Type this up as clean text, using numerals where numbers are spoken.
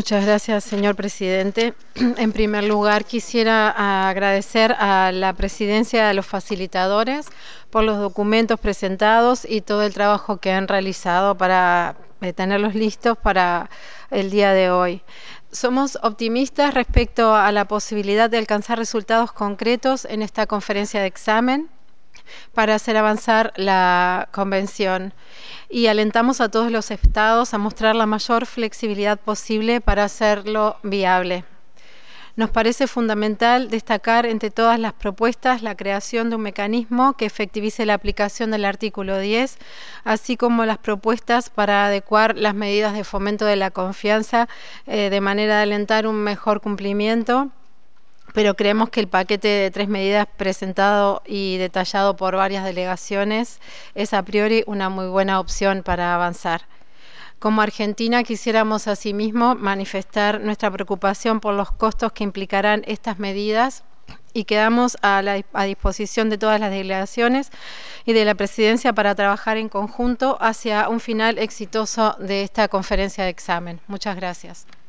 Muchas gracias, señor presidente. En primer lugar, quisiera agradecer a la presidencia, a los facilitadores, por los documentos presentados y todo el trabajo que han realizado para tenerlos listos para el día de hoy. Somos optimistas respecto a la posibilidad de alcanzar resultados concretos en esta conferencia de examen para hacer avanzar la convención y alentamos a todos los estados a mostrar la mayor flexibilidad posible para hacerlo viable. Nos parece fundamental destacar entre todas las propuestas la creación de un mecanismo que efectivice la aplicación del artículo 10, así como las propuestas para adecuar las medidas de fomento de la confianza de manera de alentar un mejor cumplimiento. Pero creemos que el paquete de 3 medidas presentado y detallado por varias delegaciones es a priori una muy buena opción para avanzar. Como Argentina quisiéramos asimismo manifestar nuestra preocupación por los costos que implicarán estas medidas y quedamos a disposición de todas las delegaciones y de la presidencia para trabajar en conjunto hacia un final exitoso de esta conferencia de examen. Muchas gracias.